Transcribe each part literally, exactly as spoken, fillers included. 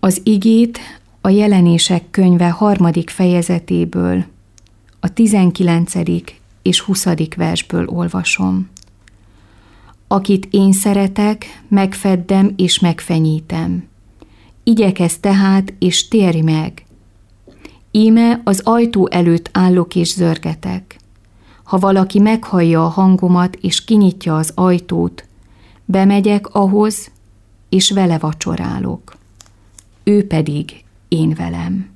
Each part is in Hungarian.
Az igét a Jelenések könyve harmadik fejezetéből, a tizenkilencedik és huszadik versből olvasom. Akit én szeretek, megfeddem és megfenyítem. Igyekezz tehát, és térj meg. Íme az ajtó előtt állok és zörgetek. Ha valaki meghallja a hangomat, és kinyitja az ajtót, bemegyek ahhoz, és vele vacsorálok. Ő pedig én velem.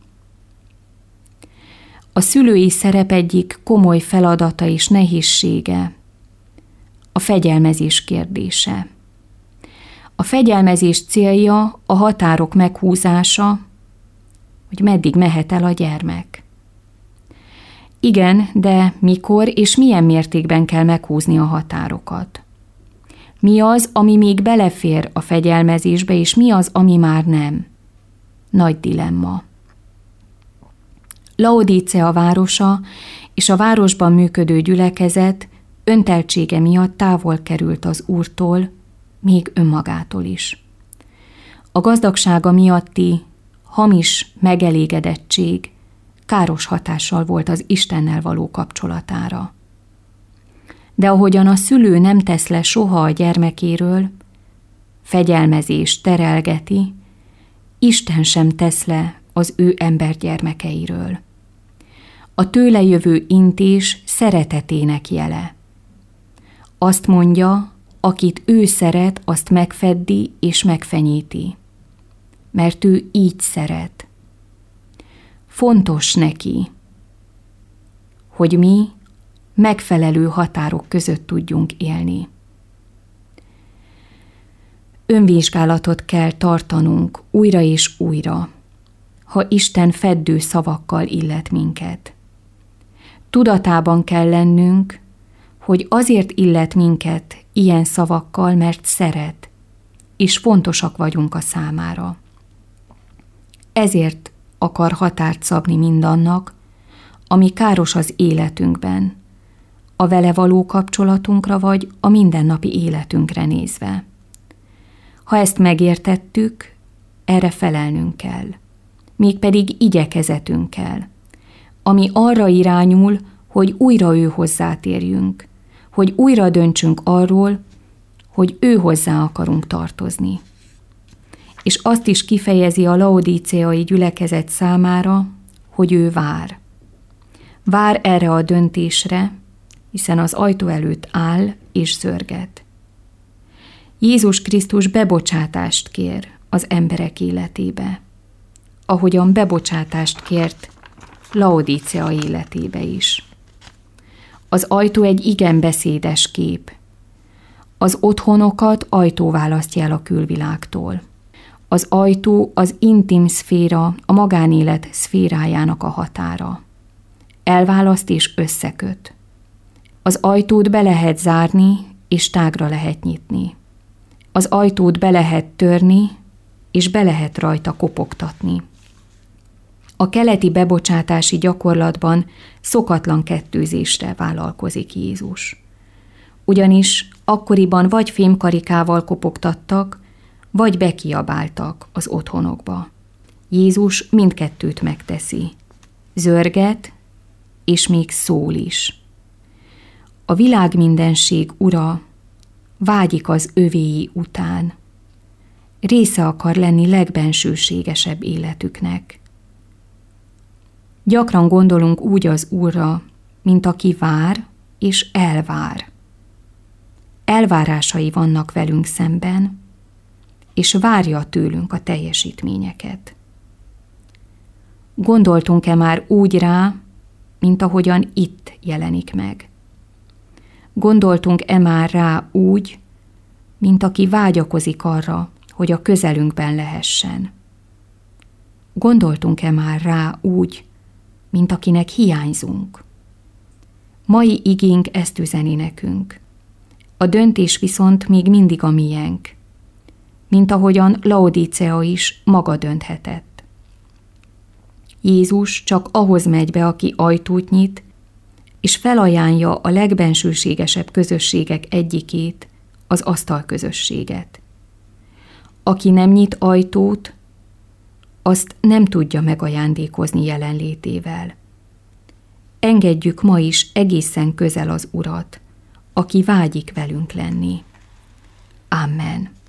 A szülői szerep egyik komoly feladata és nehézsége a fegyelmezés kérdése. A fegyelmezés célja a határok meghúzása, hogy meddig mehet el a gyermek. Igen, de mikor és milyen mértékben kell meghúzni a határokat? Mi az, ami még belefér a fegyelmezésbe, és mi az, ami már nem? Nagy dilemma. Laodícea városa és a városban működő gyülekezet önteltsége miatt távol került az Úrtól, még önmagától is. A gazdagsága miatti hamis megelégedettség káros hatással volt az Istennel való kapcsolatára. De ahogyan a szülő nem tesz le soha a gyermekéről, fegyelmezés terelgeti, Isten sem tesz le az ő embergyermekeiről. A tőle jövő intés szeretetének jele. Azt mondja, akit ő szeret, azt megfeddi és megfenyíti. Mert ő így szeret. Fontos neki, hogy mi megfelelő határok között tudjunk élni. Önvizsgálatot kell tartanunk újra és újra, ha Isten feddő szavakkal illet minket. Tudatában kell lennünk, hogy azért illet minket ilyen szavakkal, mert szeret, és fontosak vagyunk a számára. Ezért akar határt szabni mindannak, ami káros az életünkben, a vele való kapcsolatunkra vagy a mindennapi életünkre nézve. Ha ezt megértettük, erre felelnünk kell, mégpedig igyekezetünkkel, ami arra irányul, hogy újra ő hozzátérjünk, hogy újra döntsünk arról, hogy ő hozzá akarunk tartozni. És azt is kifejezi a laodíceai gyülekezet számára, hogy ő vár. Vár erre a döntésre, hiszen az ajtó előtt áll és zörget. Jézus Krisztus bebocsátást kér az emberek életébe, ahogyan bebocsátást kért Laodícea életébe is. Az ajtó egy igen beszédes kép. Az otthonokat ajtó választja el a külvilágtól. Az ajtó az intim szféra, a magánélet szférájának a határa. Elválaszt és összeköt. Az ajtót be lehet zárni, és tágra lehet nyitni. Az ajtót be lehet törni, és be lehet rajta kopogtatni. A keleti bebocsátási gyakorlatban szokatlan kettőzésre vállalkozik Jézus. Ugyanis akkoriban vagy fémkarikával kopogtattak, vagy bekiabáltak az otthonokba. Jézus mindkettőt megteszi. Zörget, és még szól is. A világ mindenség ura vágyik az övéi után. Része akar lenni legbensőségesebb életüknek. Gyakran gondolunk úgy az Úrra, mint aki vár és elvár. Elvárásai vannak velünk szemben, és várja tőlünk a teljesítményeket. Gondoltunk-e már úgy rá, mint ahogyan itt jelenik meg? Gondoltunk-e már rá úgy, mint aki vágyakozik arra, hogy a közelünkben lehessen? Gondoltunk-e már rá úgy, mint akinek hiányzunk? Mai igénk ezt üzeni nekünk. A döntés viszont még mindig a miénk, mint ahogyan Laodícea is maga dönthetett. Jézus csak ahhoz megy be, aki ajtót nyit, és felajánlja a legbensőségesebb közösségek egyikét, az asztalközösséget. Aki nem nyit ajtót, azt nem tudja megajándékozni jelenlétével. Engedjük ma is egészen közel az Urat, aki vágyik velünk lenni. Amen.